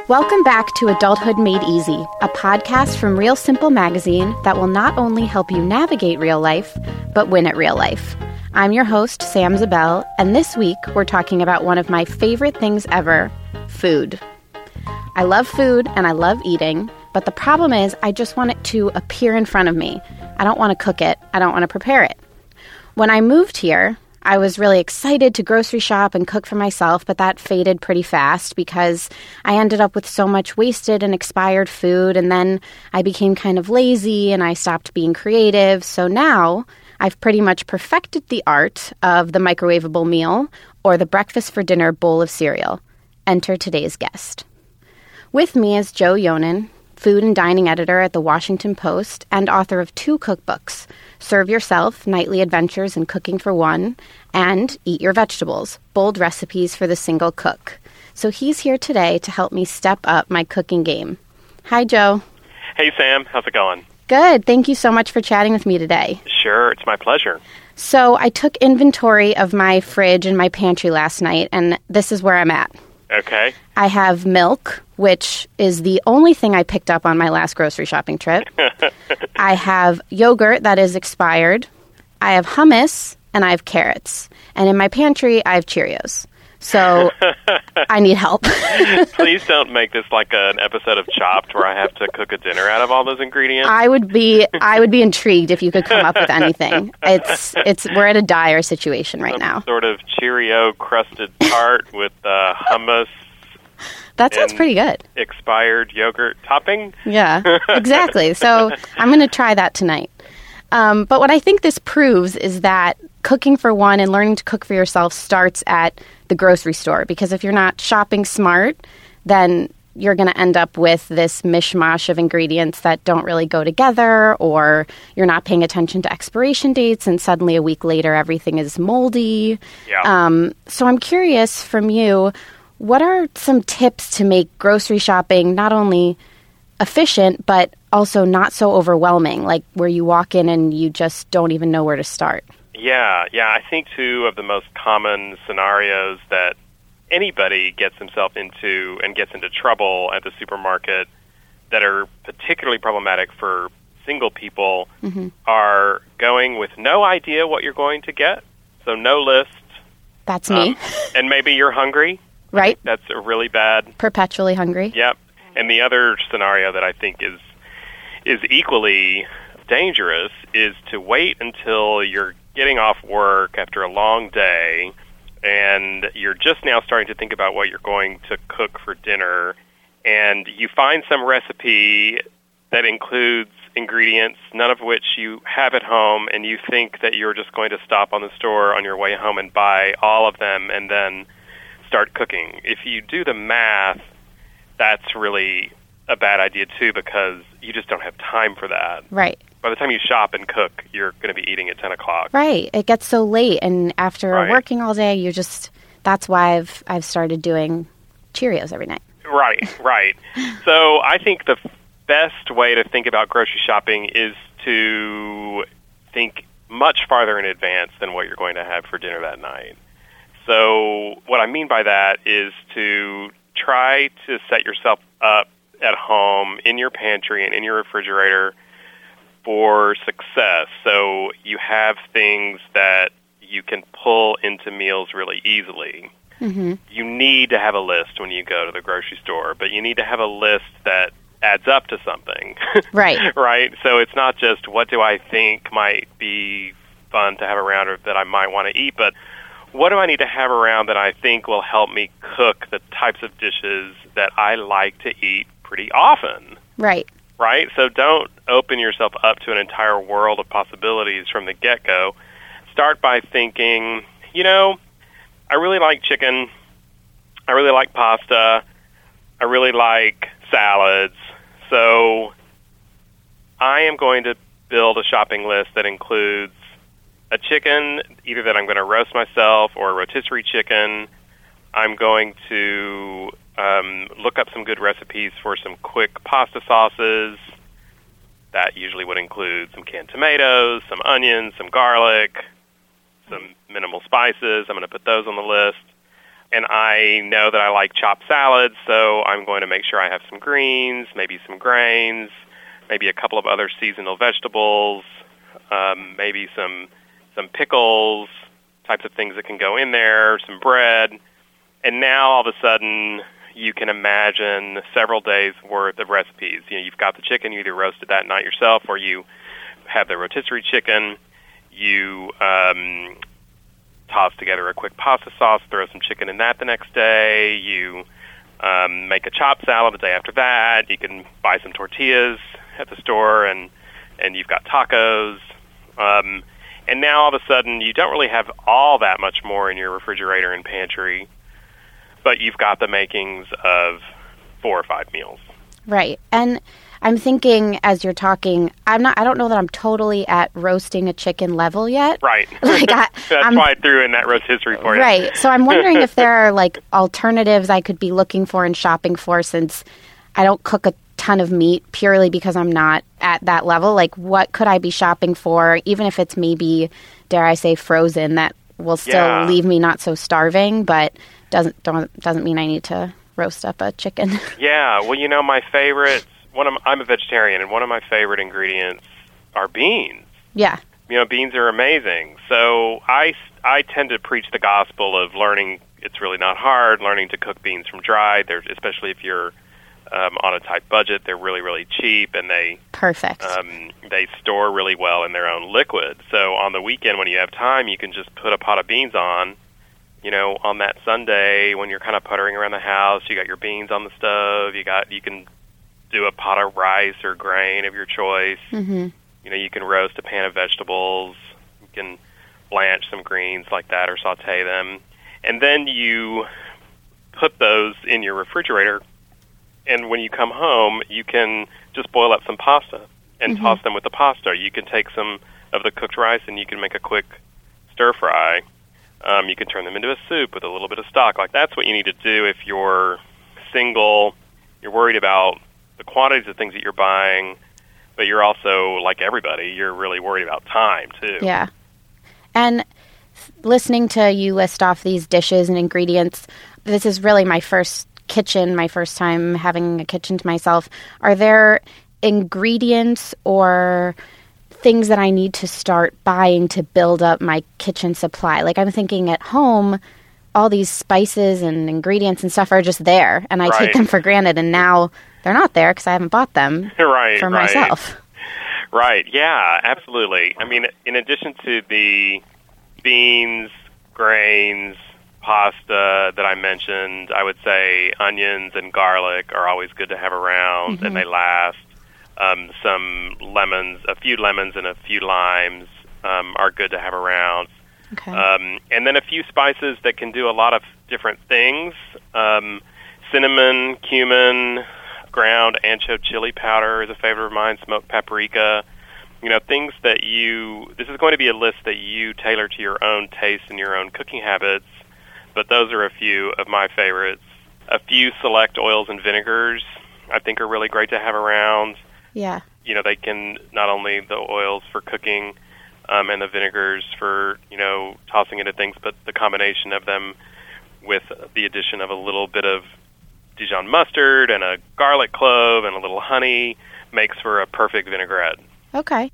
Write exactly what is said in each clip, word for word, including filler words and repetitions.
Welcome back to Adulthood Made Easy, a podcast from Real Simple Magazine that will not only help you navigate real life, but win at real life. I'm your host, Sam Zabel, and this week we're talking about one of my favorite things ever, food. I love food and I love eating, but the problem is I just want it to appear in front of me. I don't want to cook it. I don't want to prepare it. When I moved here, I was really excited to grocery shop and cook for myself, but that faded pretty fast because I ended up with so much wasted and expired food, and then I became kind of lazy and I stopped being creative. So now I've pretty much perfected the art of the microwavable meal or the breakfast for dinner bowl of cereal. Enter today's guest. With me is Joe Yonan, food and dining editor at The Washington Post and author of two cookbooks, Serve Yourself, Nightly Adventures in Cooking for One, and Eat Your Vegetables, Bold Recipes for the Single Cook. So he's here today to help me step up my cooking game. Hi, Joe. Hey, Sam. How's it going? Good. Thank you so much for chatting with me today. Sure. It's my pleasure. So I took inventory of my fridge and my pantry last night, and this is where I'm at. Okay. I have milk, which is the only thing I picked up on my last grocery shopping trip. I have yogurt that is expired. I have hummus, and I have carrots. And in my pantry, I have Cheerios. So I need help. Please don't make this like an episode of Chopped where I have to cook a dinner out of all those ingredients. I would be I would be intrigued if you could come up with anything. It's it's we're at a dire situation right Some now. Sort of Cheerio crusted tart with uh, hummus. That sounds pretty good. Expired yogurt topping. Yeah, exactly. So I'm going to try that tonight. Um, but what I think this proves is that cooking for one and learning to cook for yourself starts at the grocery store. Because if you're not shopping smart, then you're going to end up with this mishmash of ingredients that don't really go together, or you're not paying attention to expiration dates, and suddenly a week later everything is moldy. Yeah. Um, so I'm curious from you, what are some tips to make grocery shopping not only efficient, but also not so overwhelming, like where you walk in and you just don't even know where to start? Yeah, yeah. I think two of the most common scenarios that anybody gets himself into and gets into trouble at the supermarket that are particularly problematic for single people mm-hmm. are going with no idea what you're going to get, so no list. That's me. Um, and maybe you're hungry. Right. That's a really bad. Perpetually hungry. Yep. And the other scenario that I think is is equally dangerous is to wait until you're getting off work after a long day and you're just now starting to think about what you're going to cook for dinner, and you find some recipe that includes ingredients, none of which you have at home, and you think that you're just going to stop on the store on your way home and buy all of them and then start cooking. If you do the math, that's really a bad idea too, because you just don't have time for that. Right. By the time you shop and cook, you're going to be eating at ten o'clock. Right. It gets so late, and after right. working all day, you just, that's why I've I've started doing Cheerios every night. Right, right. So I think the best way to think about grocery shopping is to think much farther in advance than what you're going to have for dinner that night. So what I mean by that is to try to set yourself up at home, in your pantry and in your refrigerator for success. So you have things that you can pull into meals really easily. Mm-hmm. You need to have a list when you go to the grocery store, but you need to have a list that adds up to something. Right. Right? So it's not just what do I think might be fun to have around or that I might want to eat, but what do I need to have around that I think will help me cook the types of dishes that I like to eat pretty often? Right. Right? So don't open yourself up to an entire world of possibilities from the get-go. Start by thinking, you know, I really like chicken. I really like pasta. I really like salads. So I am going to build a shopping list that includes a chicken, either that I'm going to roast myself or a rotisserie chicken. I'm going to um, look up some good recipes for some quick pasta sauces. That usually would include some canned tomatoes, some onions, some garlic, some minimal spices. I'm going to put those on the list. And I know that I like chopped salads, so I'm going to make sure I have some greens, maybe some grains, maybe a couple of other seasonal vegetables, um, maybe some some pickles, types of things that can go in there, some bread. And now all of a sudden you can imagine several days worth of recipes. You know, you've got the chicken, you either roasted that night yourself or you have the rotisserie chicken. You um, toss together a quick pasta sauce, throw some chicken in that the next day. You um, make a chopped salad the day after that. You can buy some tortillas at the store, and, and you've got tacos. Um, and now all of a sudden you don't really have all that much more in your refrigerator and pantry, but you've got the makings of four or five meals. Right. And I'm thinking as you're talking, I'm not, I don't know that I'm totally at roasting a chicken level yet. Right. Like I, That's I'm, why I threw in that rotisserie for you. Right. So I'm wondering if there are like alternatives I could be looking for and shopping for, since I don't cook a ton of meat purely because I'm not at that level. Like, what could I be shopping for, even if it's maybe, dare I say, frozen, that will still Yeah. leave me not so starving, but doesn't don't, doesn't mean I need to roast up a chicken. Yeah. Well, you know, my favorites, one of my, I'm a vegetarian, and one of my favorite ingredients are beans. Yeah. You know, beans are amazing. So I, I tend to preach the gospel of learning. It's really not hard, learning to cook beans from dry. They're, especially if you're um, on a tight budget, they're really, really cheap, and they Perfect. um, they store really well in their own liquid. So on the weekend when you have time, you can just put a pot of beans on. You know, on that Sunday when you're kind of puttering around the house, you got your beans on the stove. You got you can do a pot of rice or grain of your choice. Mm-hmm. You know, you can roast a pan of vegetables. You can blanch some greens like that or saute them. And then you put those in your refrigerator. And when you come home, you can just boil up some pasta and mm-hmm. toss them with the pasta. You can take some of the cooked rice and you can make a quick stir fry. Um, you can turn them into a soup with a little bit of stock. Like, that's what you need to do if you're single, you're worried about the quantities of things that you're buying, but you're also, like everybody, you're really worried about time, too. Yeah. And listening to you list off these dishes and ingredients, this is really my first kitchen, my first time having a kitchen to myself. Are there ingredients or things that I need to start buying to build up my kitchen supply? Like, I'm thinking at home, all these spices and ingredients and stuff are just there, and I right. take them for granted, and now they're not there because I haven't bought them right, for right. myself. Right, yeah, absolutely. I mean, in addition to the beans, grains, pasta that I mentioned, I would say onions and garlic are always good to have around, mm-hmm. and they last. Um, some lemons, a few lemons and a few limes um, are good to have around. Okay. Um, and then a few spices that can do a lot of different things. Um, cinnamon, cumin, ground ancho chili powder is a favorite of mine, smoked paprika. You know, things that you, this is going to be a list that you tailor to your own taste and your own cooking habits, but those are a few of my favorites. A few select oils and vinegars I think are really great to have around. Yeah. You know, they can, not only the oils for cooking um, and the vinegars for, you know, tossing into things, but the combination of them with the addition of a little bit of Dijon mustard and a garlic clove and a little honey makes for a perfect vinaigrette. Okay.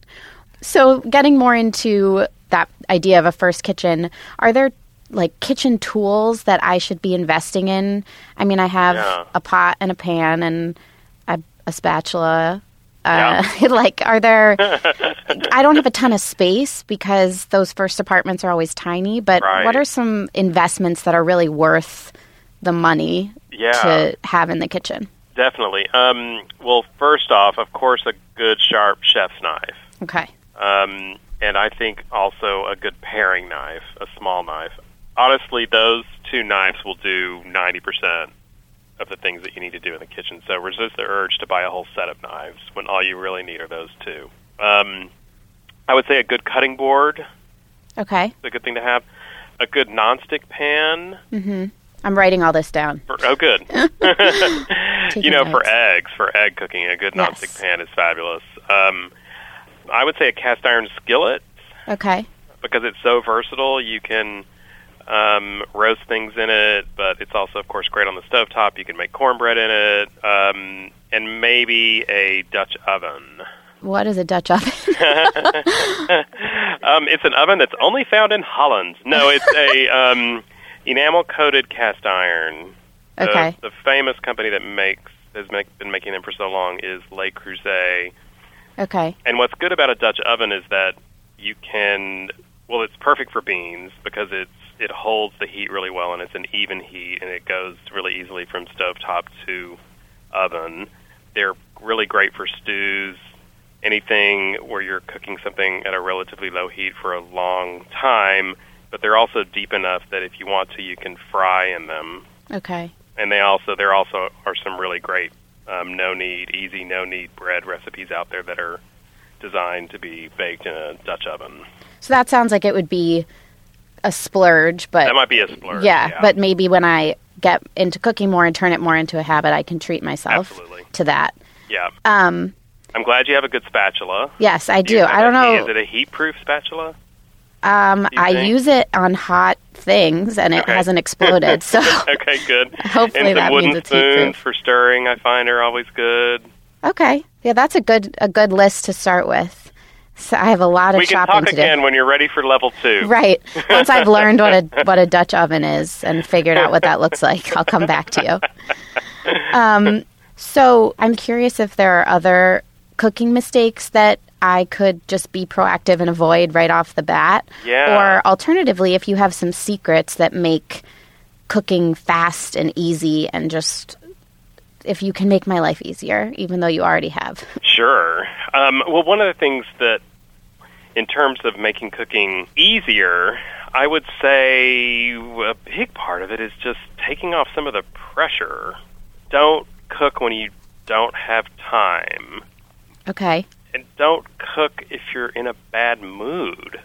So getting more into that idea of a first kitchen, are there like kitchen tools that I should be investing in? I mean, I have yeah. a pot and a pan and a, a spatula. Uh, yeah. Like, are there, I don't have a ton of space because those first apartments are always tiny, but right. what are some investments that are really worth the money yeah. to have in the kitchen? Definitely. Um, well, first off, of course, a good sharp chef's knife. Okay. Um, and I think also a good paring knife, a small knife. Honestly, those two knives will do ninety percent of the things that you need to do in the kitchen. So resist the urge to buy a whole set of knives when all you really need are those two. Um, I would say a good cutting board. Okay. Is a good thing to have. A good nonstick pan. Mm-hmm. I'm writing all this down. For, oh, good. You know, notes. for eggs, for egg cooking, a good yes. nonstick pan is fabulous. Um, I would say a cast iron skillet. Okay. Because it's so versatile, you can um, roast things in it, but it's also, of course, great on the stovetop. You can make cornbread in it, um, and maybe a Dutch oven. What is a Dutch oven? um, it's an oven that's only found in Holland. No, it's a um, enamel-coated cast iron. Okay. The, the famous company that makes has make, been making them for so long is Le Creuset. Okay. And what's good about a Dutch oven is that you can, well, it's perfect for beans because it's it holds the heat really well, and it's an even heat, and it goes really easily from stovetop to oven. They're really great for stews, anything where you're cooking something at a relatively low heat for a long time, but they're also deep enough that if you want to, you can fry in them. Okay. And they also there also are some really great um, no-knead, easy no-knead bread recipes out there that are designed to be baked in a Dutch oven. So that sounds like it would be a splurge, but... That might be a splurge, yeah, yeah. But maybe when I get into cooking more and turn it more into a habit, I can treat myself Absolutely. to that. Yeah. Um, I'm glad you have a good spatula. yes, I do. you I don't a, know. Is it a heat-proof spatula? Um, I think? use it on hot things, and it Okay. hasn't exploded, so... Okay, good. Hopefully and some that wooden means it's spoons heat-proof. for stirring, I find, are always good. Okay. Yeah, that's a good a good list to start with. So I have a lot of We can shopping talk to do. again when you're ready for level two. Right. Once I've learned what a what a Dutch oven is and figured out what that looks like, I'll come back to you. Um, so I'm curious if there are other cooking mistakes that I could just be proactive and avoid right off the bat. Yeah. Or alternatively, if you have some secrets that make cooking fast and easy and just if you can make my life easier, even though you already have. Sure. Um, well, one of the things that, in terms of making cooking easier, I would say a big part of it is just taking off some of the pressure. Don't cook when you don't have time. Okay. And don't cook if you're in a bad mood.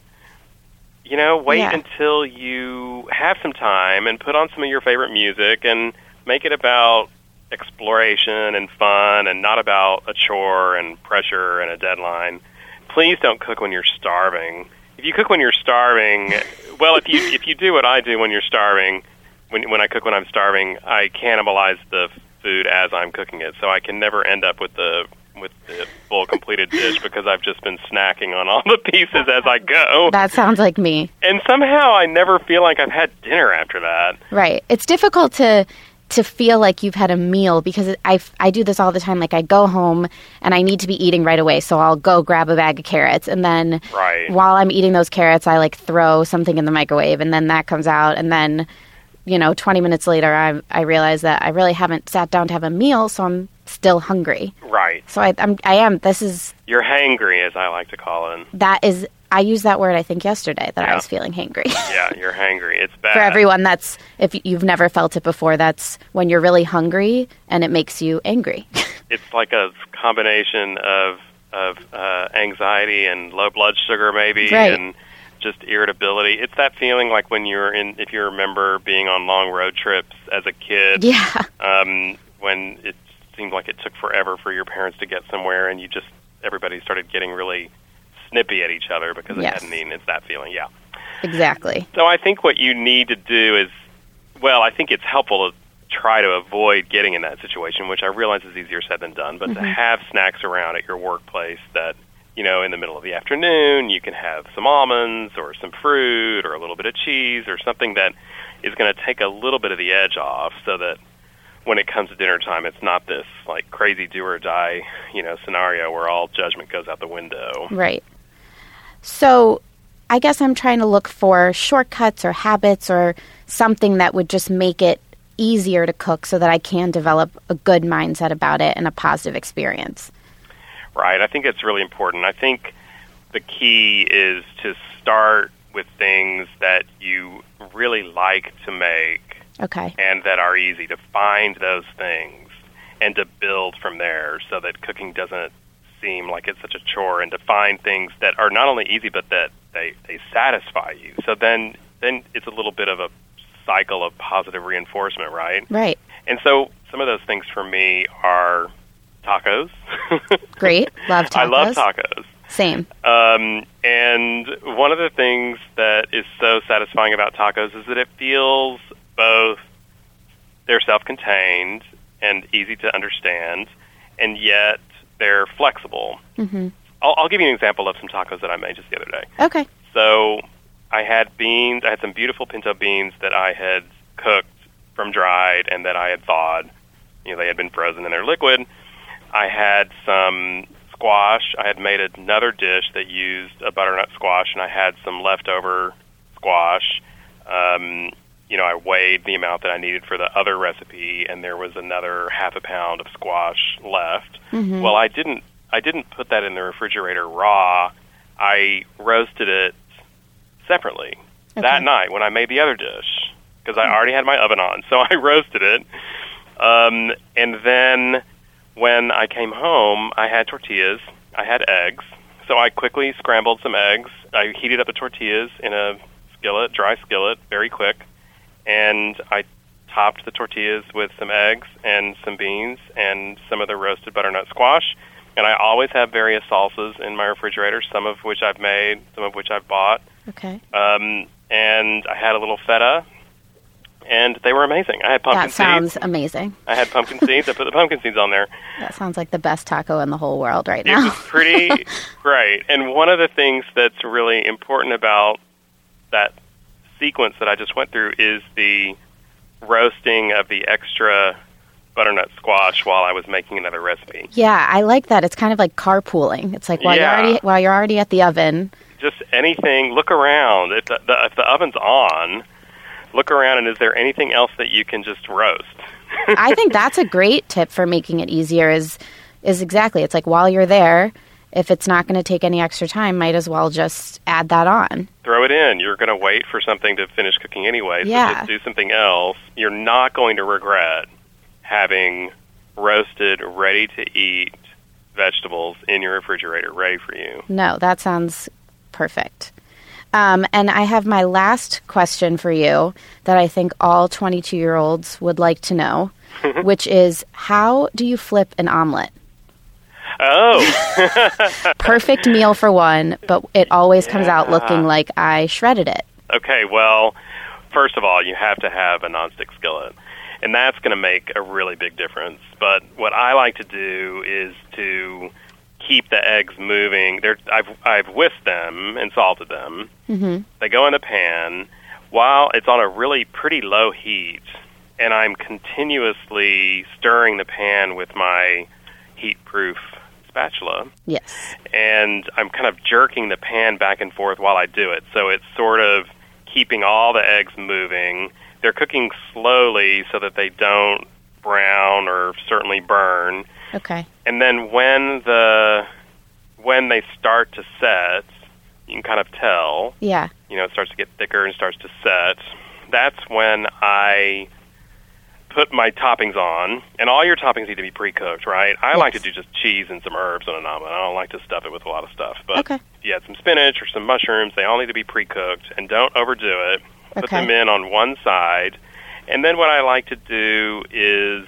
You know, wait Yeah. until you have some time and put on some of your favorite music and make it about exploration and fun and not about a chore and pressure and a deadline. Please don't cook when you're starving. If you cook when you're starving, well, if you if you do what I do when you're starving, when when I cook when I'm starving, I cannibalize the food as I'm cooking it, so I can never end up with the with the full completed dish because I've just been snacking on all the pieces as I go. That sounds like me. And somehow I never feel like I've had dinner after that. Right. It's difficult to to feel like you've had a meal because I, I do this all the time. Like I go home and I need to be eating right away. So I'll go grab a bag of carrots. And then Right. while I'm eating those carrots, I like throw something in the microwave and then that comes out. And then, you know, twenty minutes later, I, I realize that I really haven't sat down to have a meal. So I'm still hungry. Right. So I, I'm, I am, this is, You're hangry, as I like to call it. that is, I used that word, I think, yesterday, that Yeah. I was feeling hangry. Yeah, you're hangry. It's bad. For everyone, that's, if you've never felt it before, that's when you're really hungry and it makes you angry. It's like a combination of of uh, anxiety and low blood sugar, maybe, Right. and just irritability. It's that feeling like when you're in, if you remember being on long road trips as a kid, Yeah. um, when it seemed like it took forever for your parents to get somewhere, and you just everybody started getting really snippy at each other because they Yes. hadn't eaten. It's that feeling, yeah. Exactly. So I think what you need to do is, well, I think it's helpful to try to avoid getting in that situation, which I realize is easier said than done, but Mm-hmm. to have snacks around at your workplace that, you know, in the middle of the afternoon, you can have some almonds or some fruit or a little bit of cheese or something that is going to take a little bit of the edge off so that when it comes to dinner time, it's not this, like, crazy do-or-die, you know, scenario where all judgment goes out the window. Right. So I guess I'm trying to look for shortcuts or habits or something that would just make it easier to cook so that I can develop a good mindset about it and a positive experience. Right. I think it's really important. I think the key is to start with things that you really like to make Okay. and that are easy, to find those things and to build from there so that cooking doesn't seem like it's such a chore, and to find things that are not only easy but that they, they satisfy you. So then then it's a little bit of a cycle of positive reinforcement, right? Right. And so some of those things for me are tacos. Great. Love tacos. I love tacos. Same. Um, and one of the things that is so satisfying about tacos is that it feels both, they're self-contained and easy to understand, and yet they're flexible. Mm-hmm. I'll, I'll give you an example of some tacos that I made just the other day. Okay. So I had beans, I had some beautiful pinto beans that I had cooked from dried and that I had thawed. You know, they had been frozen in their liquid. I had some squash. I had made another dish that used a butternut squash, and I had some leftover squash. Um, you know, I weighed the amount that I needed for the other recipe, and there was another half a pound of squash left. Mm-hmm. Well, I didn't I didn't put that in the refrigerator raw. I roasted it separately okay. that night when I made the other dish, because I already had my oven on. So I roasted it. Um, and then when I came home, I had tortillas. I had eggs. So I quickly scrambled some eggs. I heated up the tortillas in a skillet, dry skillet, very quick. And I topped the tortillas with some eggs and some beans and some of the roasted butternut squash. And I always have various salsas in my refrigerator, some of which I've made, some of which I've bought. Okay. Um, and I had a little feta, and they were amazing. I had pumpkin seeds. That sounds seeds. amazing. I had pumpkin seeds. I put the pumpkin seeds on there. That sounds like the best taco in the whole world right now. It was pretty great. And one of the things that's really important about that sequence that I just went through is the roasting of the extra butternut squash while I was making another recipe. Yeah, I like that. It's kind of like carpooling. It's like while yeah. you're already while you're already at the oven. Just anything. Look around. If the, the if the oven's on, look around, and is there anything else that you can just roast? I think that's a great tip for making it easier. Is is exactly. It's like while you're there, if it's not going to take any extra time, might as well just add that on. Throw it in. You're going to wait for something to finish cooking anyway. So yeah. just do something else. You're not going to regret having roasted, ready-to-eat vegetables in your refrigerator ready for you. No, that sounds perfect. Um, and I have my last question for you that I think all twenty-two-year-olds would like to know, which is, how do you flip an omelet? Oh. Perfect meal for one, but it always comes yeah. out looking like I shredded it. Okay, well, first of all, you have to have a nonstick skillet. And that's going to make a really big difference. But what I like to do is to keep the eggs moving. They're, I've, I've whisked them and salted them. Mm-hmm. They go in the pan while it's on a really pretty low heat, and I'm continuously stirring the pan with my heat-proof spatula. Yes. And I'm kind of jerking the pan back and forth while I do it. So it's sort of keeping all the eggs moving. They're cooking slowly so that they don't brown or certainly burn. Okay. And then when the when they start to set, you can kind of tell. Yeah. You know, it starts to get thicker and starts to set. That's when I put my toppings on, and all your toppings need to be pre-cooked, right? I yes. like to do just cheese and some herbs on an omelet. I don't like to stuff it with a lot of stuff. But okay. if you add some spinach or some mushrooms, they all need to be pre-cooked, and don't overdo it. Put okay. them in on one side, and then what I like to do is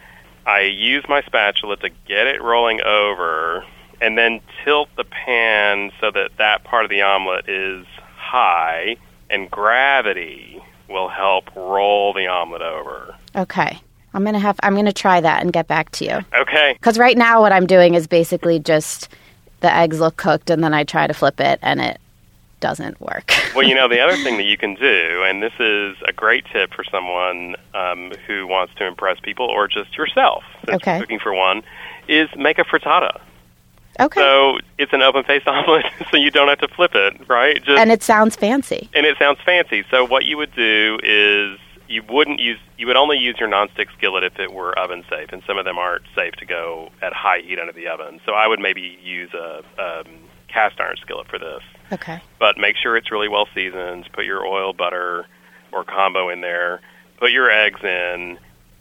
I use my spatula to get it rolling over, and then tilt the pan so that that part of the omelet is high, and gravity will help roll the omelet over. Okay. I'm going to have I'm going to try that and get back to you. Okay. Cuz right now what I'm doing is basically just the eggs look cooked and then I try to flip it and it doesn't work. Well, you know, the other thing that you can do, and this is a great tip for someone um, who wants to impress people or just yourself, since okay. you're cooking for one, is make a frittata. Okay. So it's an open-faced omelet, so you don't have to flip it, right? Just, and it sounds fancy. And it sounds fancy. So what you would do is you wouldn't use, you would only use your nonstick skillet if it were oven safe, and some of them aren't safe to go at high heat under the oven. So I would maybe use a, a cast iron skillet for this. Okay. But make sure it's really well seasoned. Put your oil, butter, or combo in there. Put your eggs in,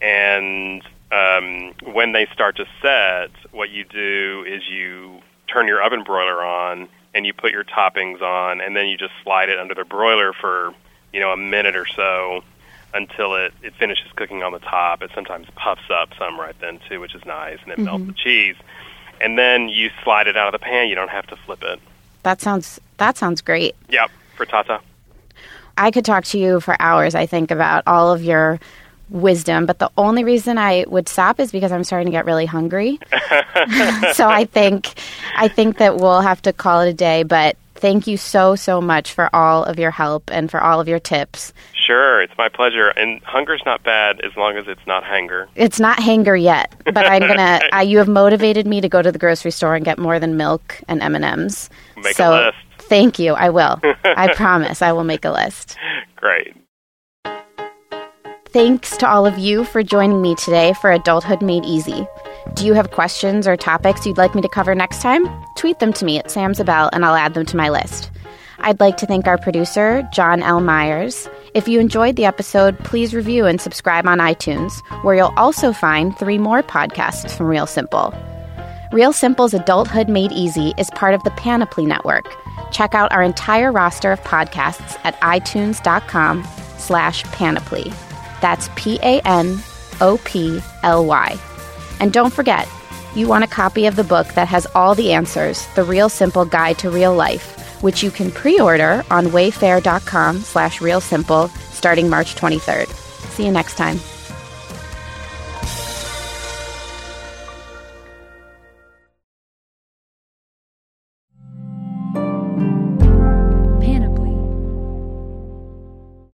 and um, when they start to set, what you do is you turn your oven broiler on, and you put your toppings on, and then you just slide it under the broiler for, you know, a minute or so until it, it finishes cooking on the top. It sometimes puffs up some right then, too, which is nice, and it mm-hmm. melts the cheese. and then you slide it out of the pan. You don't have to flip it. That sounds that sounds great. Yep, frittata. I could talk to you for hours, I think, about all of your wisdom, but the only reason I would stop is because I'm starting to get really hungry. So I think I think that we'll have to call it a day, but thank you so, so much for all of your help and for all of your tips. Sure, it's my pleasure. And hunger's not bad as long as it's not hanger. It's not hanger yet, but I'm gonna. I, you have motivated me to go to the grocery store and get more than milk and M and M's. Make so, a list. Thank you. I will. I promise. I will make a list. Great. Thanks to all of you for joining me today for Adulthood Made Easy. Do you have questions or topics you'd like me to cover next time? Tweet them to me at Sam Zabel and I'll add them to my list. I'd like to thank our producer, John L. Myers. If you enjoyed the episode, please review and subscribe on iTunes, where you'll also find three more podcasts from Real Simple. Real Simple's Adulthood Made Easy is part of the Panoply Network. Check out our entire roster of podcasts at itunes.com slash panoply. That's P A N O P L Y. And don't forget, you want a copy of the book that has all the answers, The Real Simple Guide to Real Life, which you can pre-order on wayfair.com slash real simple starting March twenty-third. See you next time.